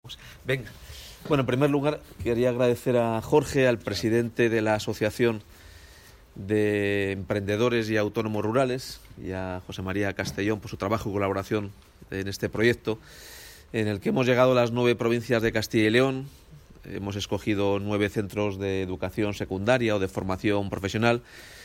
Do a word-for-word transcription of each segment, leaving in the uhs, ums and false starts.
Pues, venga. Bueno, en primer lugar, quería agradecer a Jorge, al presidente de la Asociación de Emprendedores y Autónomos Rurales, y a José María Castellón por su trabajo y colaboración en este proyecto, en el que hemos llegado a las nueve provincias de Castilla y León. Hemos escogido nueve centros de educación secundaria o de formación profesional,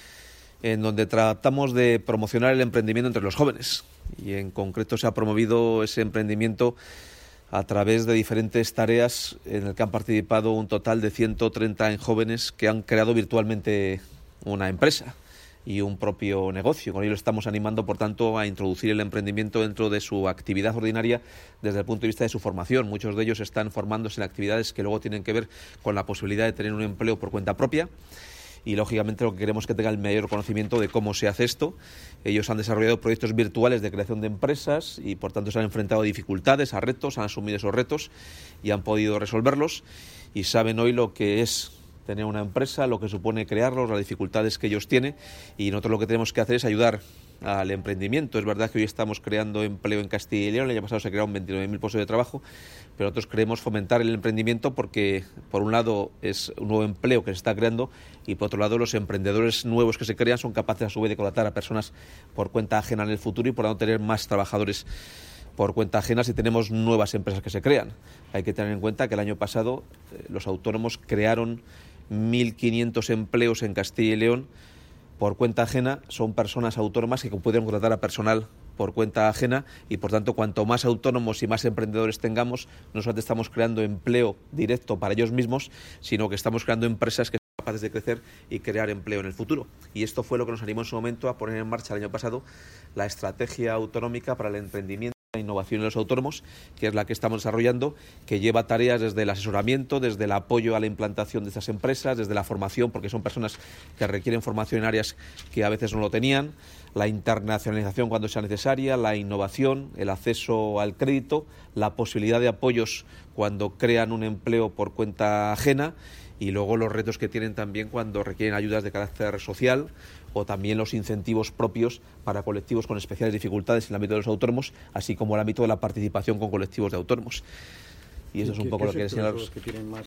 en donde tratamos de promocionar el emprendimiento entre los jóvenes. Y en concreto se ha promovido ese emprendimiento a través de diferentes tareas en el que han participado un total de ciento treinta jóvenes que han creado virtualmente una empresa y un propio negocio. Con ello estamos animando, por tanto, a introducir el emprendimiento dentro de su actividad ordinaria desde el punto de vista de su formación. Muchos de ellos están formándose en actividades que luego tienen que ver con la posibilidad de tener un empleo por cuenta propia. Y, lógicamente, lo que queremos es que tengan el mayor conocimiento de cómo se hace esto. Ellos han desarrollado proyectos virtuales de creación de empresas y, por tanto, se han enfrentado a dificultades, a retos, han asumido esos retos y han podido resolverlos. Y saben hoy lo que es tener una empresa, lo que supone crearlos, las dificultades que ellos tienen. Y nosotros lo que tenemos que hacer es ayudar al emprendimiento. Es verdad que hoy estamos creando empleo en Castilla y León, el año pasado se crearon veintinueve mil puestos de trabajo, pero nosotros queremos fomentar el emprendimiento porque, por un lado, es un nuevo empleo que se está creando y, por otro lado, los emprendedores nuevos que se crean son capaces, a su vez, de contratar a personas por cuenta ajena en el futuro y, por tanto, tener más trabajadores por cuenta ajena si tenemos nuevas empresas que se crean. Hay que tener en cuenta que el año pasado eh, los autónomos crearon mil quinientos empleos en Castilla y León por cuenta ajena. Son personas autónomas que pueden contratar a personal por cuenta ajena y, por tanto, cuanto más autónomos y más emprendedores tengamos, no solamente estamos creando empleo directo para ellos mismos, sino que estamos creando empresas que son capaces de crecer y crear empleo en el futuro. Y esto fue lo que nos animó en su momento a poner en marcha el año pasado la estrategia autonómica para el emprendimiento e innovación en los autónomos, que es la que estamos desarrollando, que lleva tareas desde el asesoramiento, desde el apoyo a la implantación de estas empresas, desde la formación, porque son personas que requieren formación en áreas que a veces no lo tenían, la internacionalización cuando sea necesaria, la innovación, el acceso al crédito, la posibilidad de apoyos cuando crean un empleo por cuenta ajena y luego los retos que tienen también cuando requieren ayudas de carácter social o también los incentivos propios para colectivos con especiales dificultades en el ámbito de los autónomos, así como el ámbito de la participación con colectivos de autónomos. Y eso es un poco lo que señalaros. que tienen más